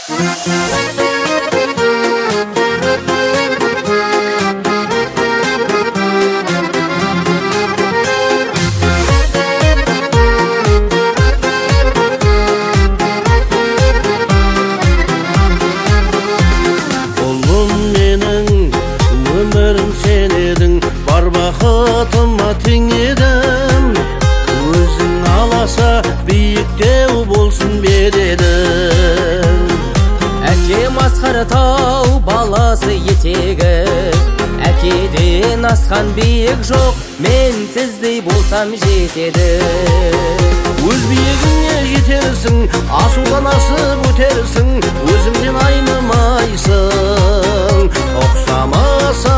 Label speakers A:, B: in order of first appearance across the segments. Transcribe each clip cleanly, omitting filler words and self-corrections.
A: Бақытыма тең едім, өзің аласа биіктеу болсын бередім.
B: Әкем асқар тау, баласы етегі, әкеден асқан биік жоқ, мен сіздей болсам жетеді.
A: Өз биігіңе жетерсің, асудан асып өтерсің, өзімнен айнымайсың. Ұқсамаса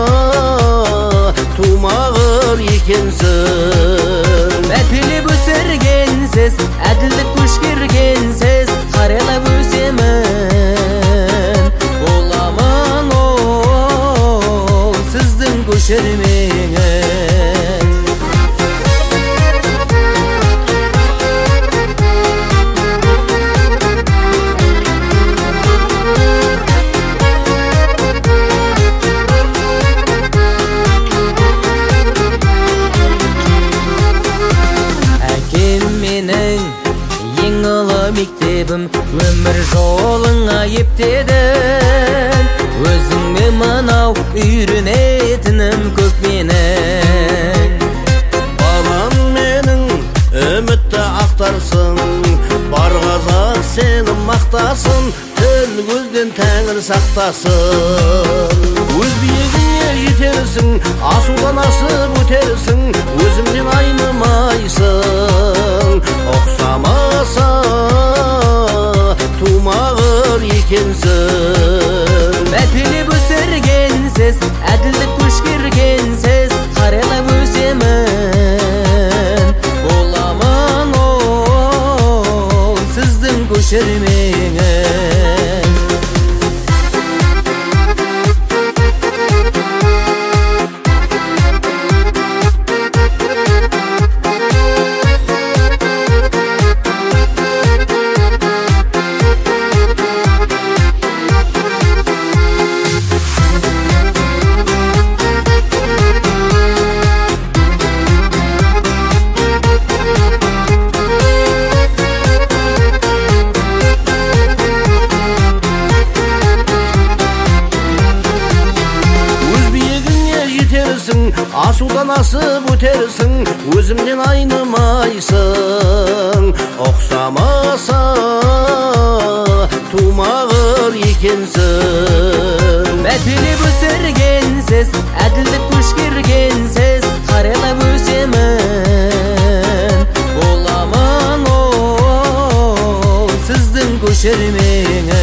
A: тумағыр екенсің.
B: Мәпелеп өсіргенсіз, әділдік көшкергенсіз, қарайлап өсемін. Боламын ол сіздің көшірмеңіз. Мектебім өмір жолыңа ептедің, өзіңе мынау үйренетінім көп менің.
A: Балам менің үмітті ақтарсын, бар қазақ сені мақтасын, тіл көзден тәңір сақтасын. Өз биігіңе жетерсің, асудан асып өтерсің, өзімнен айнымайсың. Ұқсамаса тумағыр екенсің.
B: Мәпелеп өсіргенсіз, әділдік көшкергенсіз, қарайлап өсемін. Боламын ол сіздің көшірмеңіз.
A: Асудан асып өтерсің, өзімнен айнымайсың. Ұқсамаса тумағыр екенсің.
B: Мәпелеп өсіргенсіз, әділдік көшкергенсіз, қарайлап өсемін. Боламын ол сіздің көшірмеңіз.